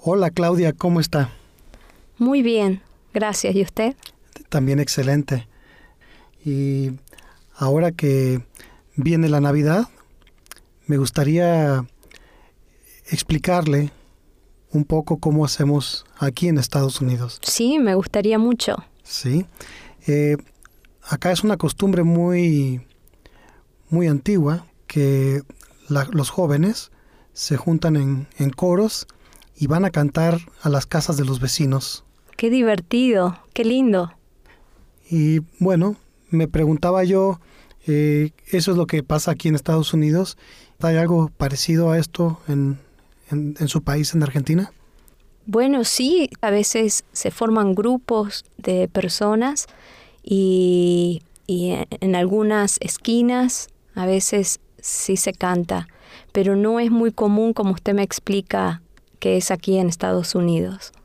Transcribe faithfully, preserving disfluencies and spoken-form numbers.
Hola Claudia, ¿cómo está? Muy bien, gracias. ¿Y usted? También excelente. Y ahora que viene la Navidad, me gustaría explicarle un poco cómo hacemos aquí en Estados Unidos. Sí, me gustaría mucho. Sí. Eh, acá es una costumbre muy, muy antigua que la- los jóvenes se juntan en, en coros y van a cantar a las casas de los vecinos. Qué divertido, qué lindo. Y bueno, me preguntaba yo, eh, ¿eso es lo que pasa aquí en Estados Unidos? ¿Hay algo parecido a esto en, en, en su país, en Argentina? Bueno, sí, a veces se forman grupos de personas y, y en en algunas esquinas a veces sí se canta, pero no es muy común como usted me explica que es aquí en Estados Unidos.